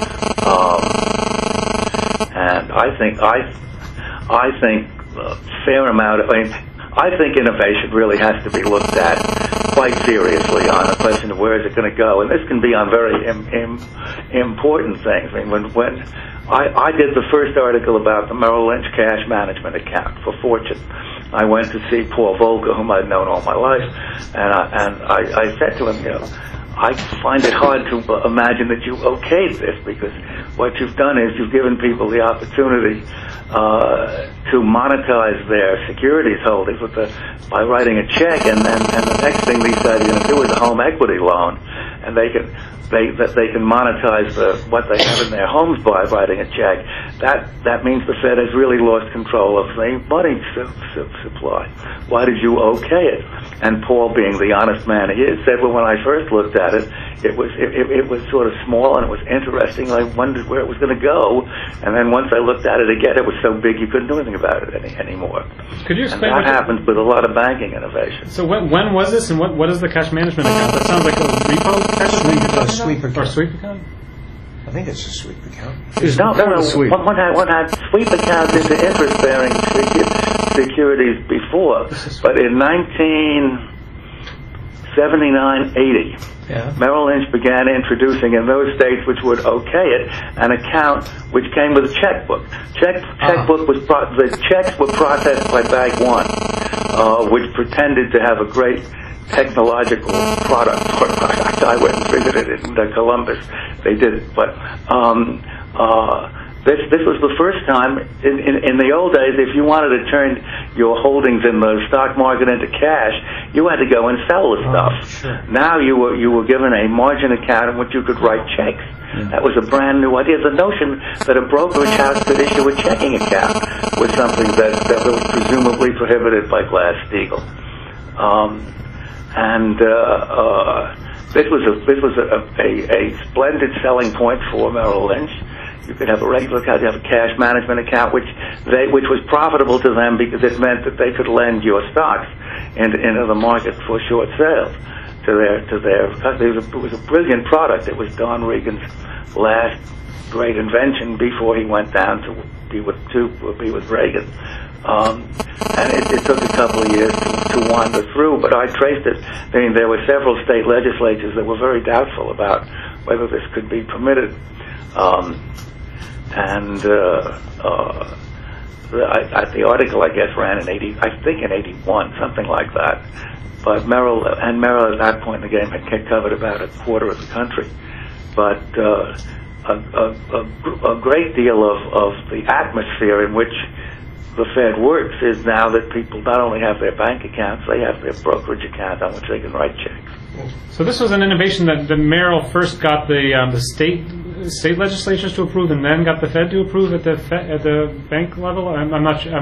And I think a fair amount of, I think innovation really has to be looked at quite seriously on the question of where is it going to go, and this can be on very important things. I mean, when I did the first article about the Merrill Lynch cash management account for Fortune, I went to see Paul Volcker, whom I'd known all my life, and I said to him, I find it hard to imagine that you okayed this, because what you've done is you've given people the opportunity to monetize their securities holdings by writing a check, and the next thing these guys are going to do is a home equity loan, and they can monetize what they have in their homes by writing a check. That means the Fed has really lost control of the money supply. Why did you okay it? And Paul, being the honest man he is, said, well, when I first looked at it, it was sort of small and it was interesting. I wondered where it was going to go, and then once I looked at it again, it was so big you couldn't do anything about it anymore. Could you explain? And that happens with a lot of banking innovation. So when was this, and what is the cash management account? That sounds like a repo cash sweep account. Or sweep account? I think it's a sweep account. No. Sweep. One had sweep accounts into interest-bearing securities before, but in 1979-80. Merrill Lynch began introducing in those states which would okay it an account which came with a checkbook. The checks were processed by Bank One, which pretended to have a great technological product. I went and visited it in Columbus. They did it, but this was the first time. In the old days, if you wanted to turn your holdings in the stock market into cash, you had to go and sell the stuff. Sure. Now you were given a margin account in which you could write checks. That was a brand new idea. The notion that a brokerage house could issue a checking account was something that was presumably prohibited by Glass-Steagall. This was a splendid selling point for Merrill Lynch. You could have a regular account, you have a cash management account, which was profitable to them because it meant that they could lend your stocks into the market for short sales to their customers. It was a brilliant product. It was Don Regan's last great invention before he went down to be with Reagan. And it took a couple of years to wander through, but I traced it. I mean, there were several state legislatures that were very doubtful about whether this could be permitted. The article, I guess, ran in 81, something like that. But Merrill at that point in the game had covered about a quarter of the country. But a great deal of the atmosphere in which the Fed works is now that people not only have their bank accounts, they have their brokerage account on which they can write checks. So this was an innovation that Merrill first got the state legislatures to approve, and then got the Fed to approve at the bank level. I'm not sure.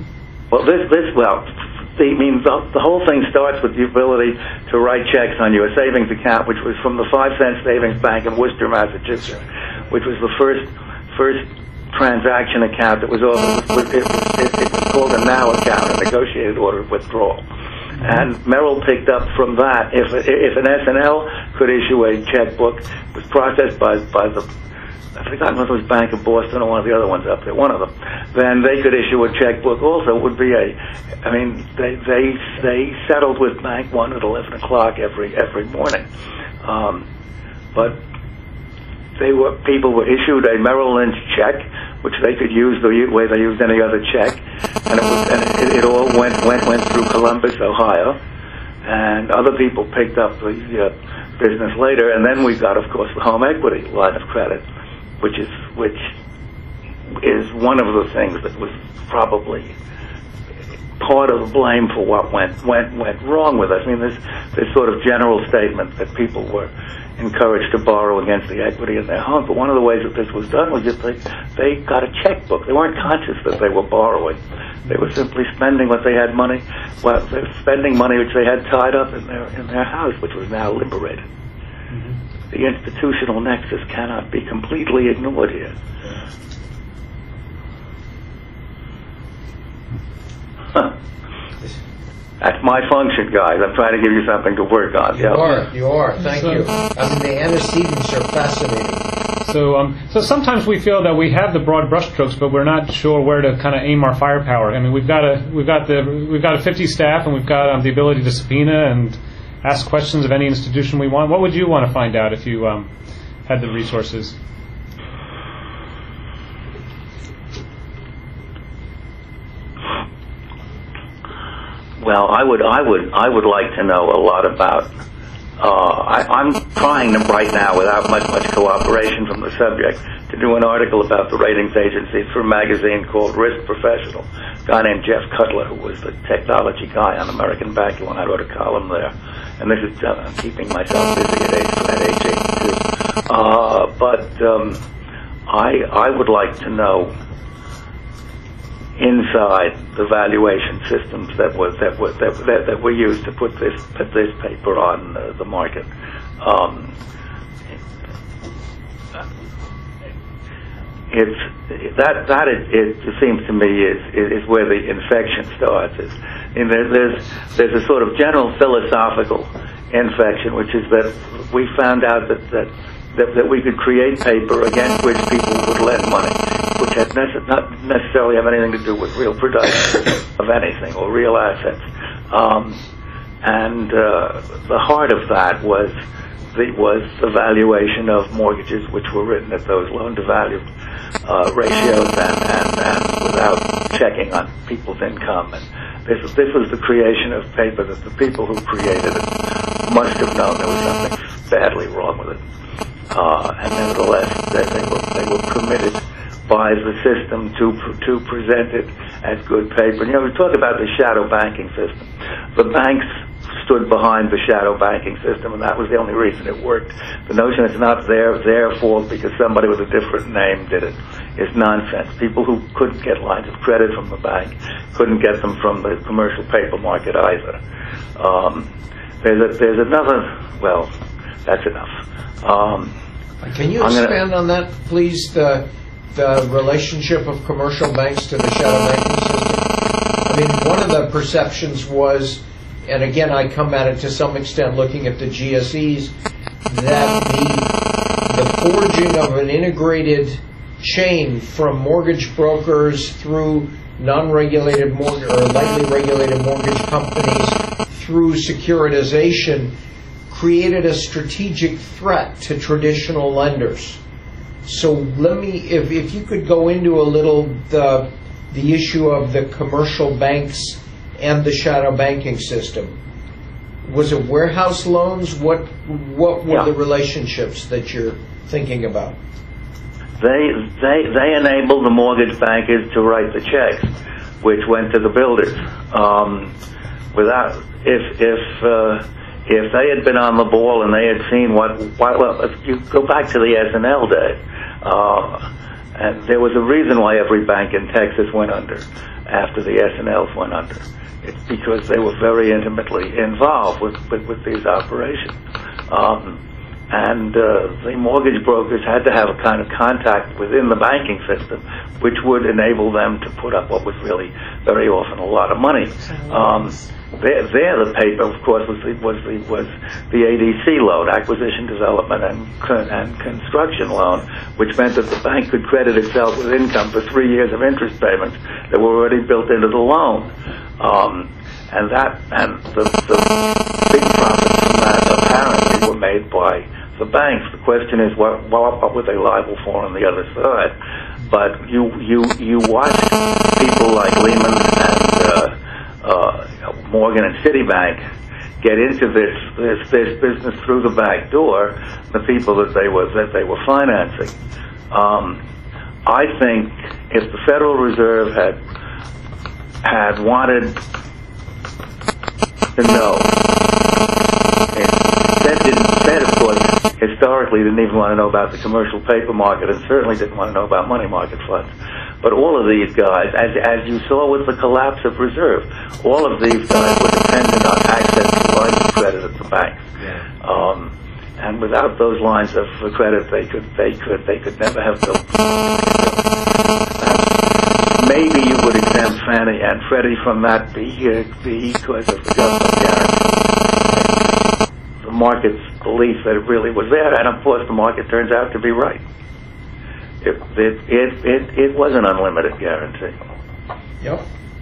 The whole thing starts with the ability to write checks on your savings account, which was from the 5-cent savings bank in Worcester, Massachusetts, which was the first transaction account that was offered. It was called a NOW account, a negotiated order of withdrawal. And Merrill picked up from that. If an S&L could issue a checkbook, it was processed by the, I've forgotten whether it was Bank of Boston or one of the other ones up there, one of them, then they could issue a checkbook also. It would be they settled with Bank One at 11 o'clock every morning. But people were issued a Merrill Lynch check, which they could use the way they used any other check, and it all went through Columbus, Ohio, and other people picked up the business later, and then we got, of course, the home equity line of credit, which is one of the things that was probably part of the blame for what went wrong with us. I mean, this sort of general statement that people were encouraged to borrow against the equity in their home. But one of the ways that this was done was that they got a checkbook. They weren't conscious that they were borrowing. They were simply spending what they had money. Well, they were spending money which they had tied up in their house, which was now liberated. Mm-hmm. The institutional nexus cannot be completely ignored here. That's my function, guys. I'm trying to give you something to work on. You are. Thank you. I mean, the antecedents are fascinating. So sometimes we feel that we have the broad brushstrokes, but we're not sure where to kind of aim our firepower. I mean, we've got a 50 staff, and we've got the ability to subpoena and ask questions of any institution we want. What would you want to find out if you had the resources? Well, I would like to know a lot about. I'm trying right now, without much cooperation from the subject, to do an article about the ratings agencies for a magazine called Risk Professional. A guy named Jeff Cutler, who was the technology guy on American Banking, when I wrote a column there. And this is I'm keeping myself busy at age 82. I would like to know inside the valuation systems that were used to put this paper on the market. It seems to me is where the infection starts. There's a sort of general philosophical infection, which is that we found out that we could create paper against which people would lend money, which had not necessarily have anything to do with real production of anything or real assets. The heart of that was the valuation of mortgages which were written at those loan-to-value ratios and without checking on people's income. And this was the creation of paper that the people who created it must have known there was something badly wrong with it. And nevertheless, they were permitted by the system to present it as good paper. You know, we talk about the shadow banking system. The banks stood behind the shadow banking system, and that was the only reason it worked. The notion it's not their fault because somebody with a different name did it is nonsense. People who couldn't get lines of credit from the bank couldn't get them from the commercial paper market either. There's another. Well, that's enough. Can you expand on that, please? The relationship of commercial banks to the shadow banking system. I mean, one of the perceptions was, and again, I come at it to some extent looking at the GSEs, that the forging of an integrated chain from mortgage brokers through non-regulated mortgage or lightly regulated mortgage companies through securitization created a strategic threat to traditional lenders. So let me, if you could go into a little the issue of the commercial banks and the shadow banking system. Was it warehouse loans? What were the relationships that you're thinking about? They enabled the mortgage bankers to write the checks, which went to the builders. If they had been on the ball and they had seen well, if you go back to the S&L day, and there was a reason why every bank in Texas went under after the S&Ls went under. It's because they were very intimately involved with these operations. And the mortgage brokers had to have a kind of contact within the banking system, which would enable them to put up what was really very often a lot of money. There, the paper, of course, was the ADC loan, acquisition, development, and construction loan, which meant that the bank could credit itself with income for 3 years of interest payments that were already built into the loan. And the big profits from that apparently were made by the banks. The question is, what were they liable for on the other side? But you watch people like Lehman and Morgan and Citibank get into this business through the back door, the people that they were financing. I think if the Federal Reserve had wanted to know, instead, of course, historically didn't even want to know about the commercial paper market and certainly didn't want to know about money market funds. But all of these guys, as you saw with the collapse of Reserve, all of these guys were dependent on access to lines of credit at the banks. And without those lines of credit, they could never have built. Maybe you would exempt Fannie and Freddie from that because of the government guarantee. The market's belief that it really was there, and of course the market turns out to be right. It was an unlimited guarantee. Yep.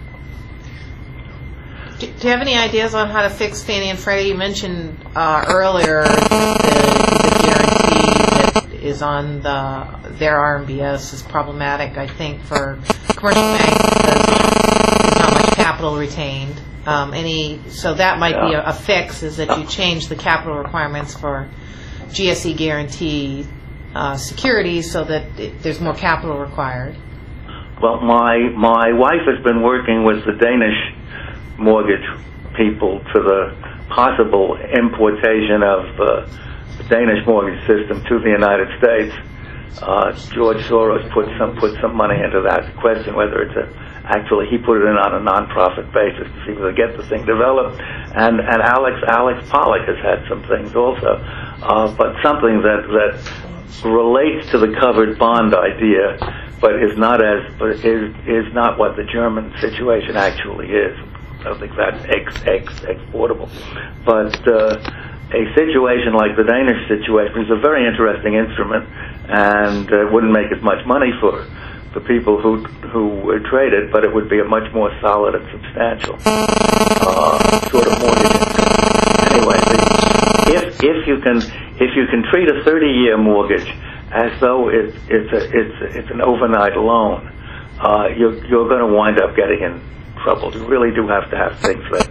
Do you have any ideas on how to fix Fannie and Freddie? You mentioned earlier the guarantee that is on their RMBS is problematic, I think, for commercial banks because there's not much capital retained. So that might be a fix, is that you change the capital requirements for GSE guarantee securities so that there's more capital required. Well, my wife has been working with the Danish mortgage people to the possible importation of the Danish mortgage system to the United States. George Soros put some money into that. Question whether it's actually he put it in on a non-profit basis to see whether they get the thing developed. And Alex Pollock has had some things also, but something that relates to the covered bond idea, but is not what the German situation actually is. I don't think that's exportable. But a situation like the Danish situation is a very interesting instrument, and wouldn't make as much money for the people who trade it, but it would be a much more solid and substantial sort of mortgage instrument. Anyway, if you can treat a 30-year mortgage as though it's an overnight loan, you're going to wind up getting in trouble. You really do have to have things that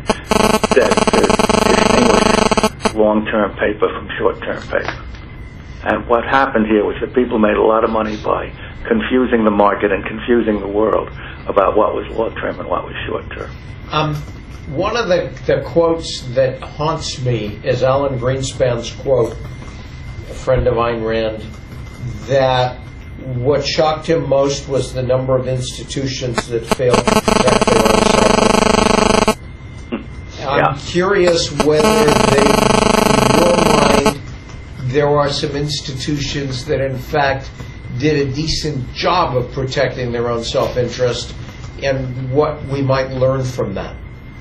distinguish long-term paper from short-term paper. And what happened here was that people made a lot of money by confusing the market and confusing the world about what was long-term and what was short-term. One of the quotes that haunts me is Alan Greenspan's quote, a friend of Ayn Rand, that what shocked him most was the number of institutions that failed to protect their own self-interest. I'm curious whether in your mind, there are some institutions that in fact did a decent job of protecting their own self-interest, and what we might learn from that.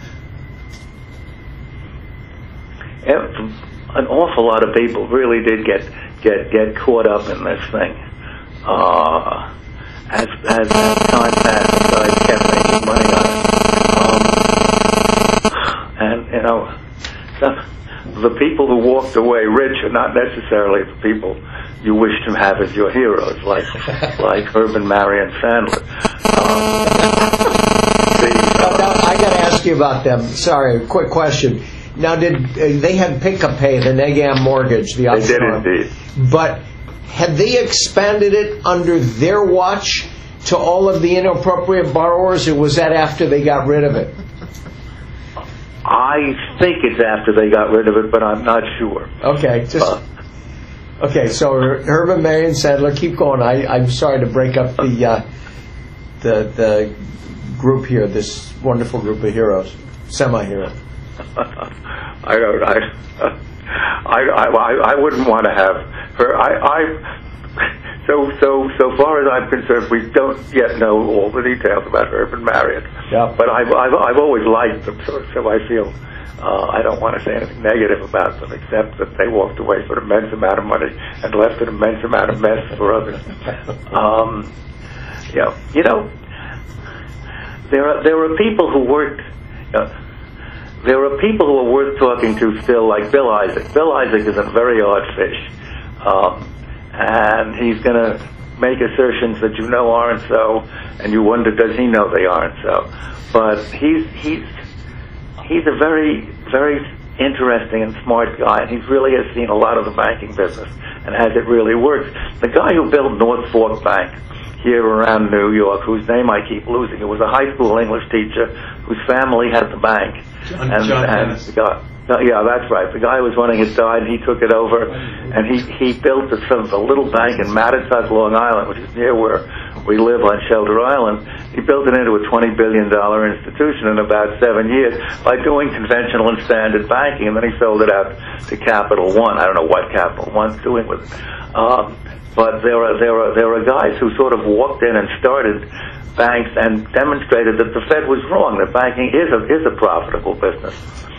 An awful lot of people really did get caught up in this thing. As time passed, the guys kept making money on it. And the people who walked away rich are not necessarily the people you wish to have as your heroes, like Herb and Marion Sandler. I got to ask you about them. Sorry, quick question. Now, did they had Pick-a-Pay, the Negam mortgage, the They did indeed. But had they expanded it under their watch to all of the inappropriate borrowers, or was that after they got rid of it? I think it's after they got rid of it, but I'm not sure. Okay, okay. So Herb and Marion Sandler, keep going. I'm sorry to break up the group here, this wonderful group of heroes, semi-heroes. I wouldn't want to have her. So far as I'm concerned, we don't yet know all the details about Herb and Marion. Yeah. But I've always liked them, so I feel I don't want to say anything negative about them, except that they walked away with an immense amount of money and left an immense amount of mess for others. There are people who worked. There are people who are worth talking to still, like Bill Isaac. Bill Isaac is a very odd fish, and he's going to make assertions that you know aren't so, and you wonder, does he know they aren't so? But he's a very, very interesting and smart guy, and he really has seen a lot of the banking business and has it really works. The guy who built North Fork Bank here around New York, whose name I keep losing, it was a high school English teacher whose family had the bank. John Dennis. Yeah, that's right. The guy who was running it died, and he took it over, and he built a little bank in Mattituck, Long Island, which is near where we live on Shelter Island. He built it into a $20 billion institution in about 7 years by doing conventional and standard banking, and then he sold it out to Capital One. I don't know what Capital One's doing with it. But there are guys who sort of walked in and started banks and demonstrated that the Fed was wrong, that banking is a profitable business,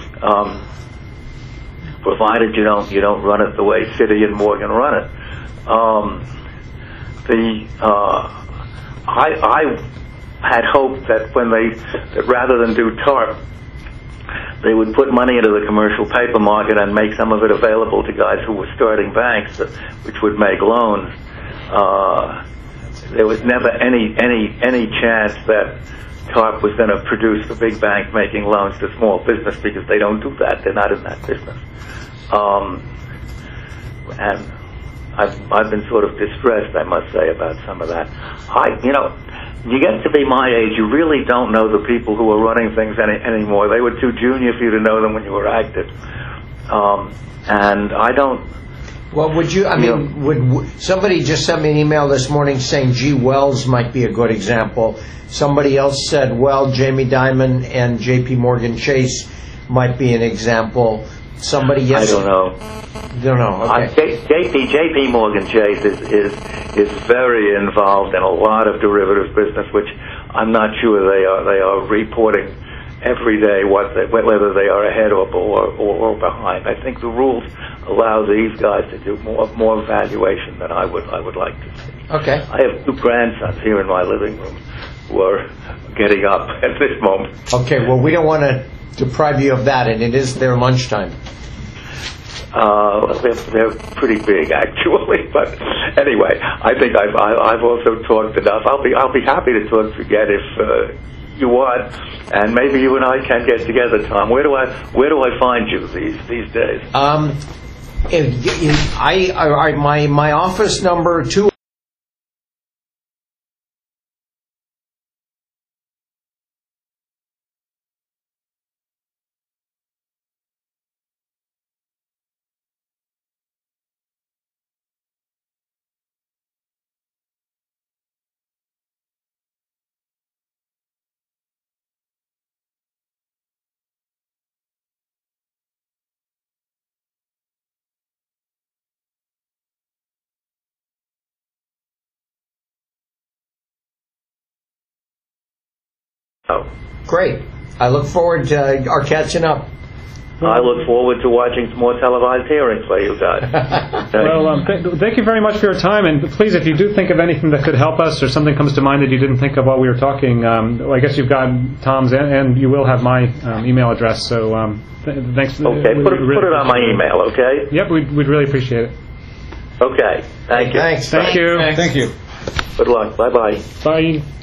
provided you don't run it the way Citi and Morgan run it. I had hoped that that rather than do TARP, they would put money into the commercial paper market and make some of it available to guys who were starting banks, which would make loans. There was never any chance that TARP was going to produce the big bank making loans to small business, because they don't do that. They're not in that business. And I've been sort of distressed, I must say, about some of that. You get to be my age, you really don't know the people who are running things anymore. They were too junior for you to know them when you were active. And I don't... Well, would you, would somebody just sent me an email this morning saying G. Wells might be a good example. Somebody else said, well, Jamie Dimon and J.P. Morgan Chase might be an example. Somebody I don't know. Don't know. Okay. J.P. Morgan Chase is very involved in a lot of derivatives business, which I'm not sure they are reporting every day whether they are ahead or behind. I think the rules allow these guys to do more valuation than I would like to see. Okay. I have two grandsons here in my living room who are getting up at this moment. Okay. Well, we don't want to deprive you of that, and it is their lunchtime. They're pretty big, actually. But anyway, I think I've also talked enough. I'll be happy to talk again if you want, and maybe you and I can get together, Tom. Where do I find you these days? My office number 2. Oh. Great. I look forward to our catching up. I look forward to watching some more televised hearings by you guys. Well, thank you very much for your time, and please, if you do think of anything that could help us or something comes to mind that you didn't think of while we were talking, I guess you've got Tom's and you will have my email address, so thanks. Okay, put it on my email, okay? Yep, we'd really appreciate it. Okay, thank you. Thanks. Thank you. Thank you. Good luck. Bye-bye. Bye.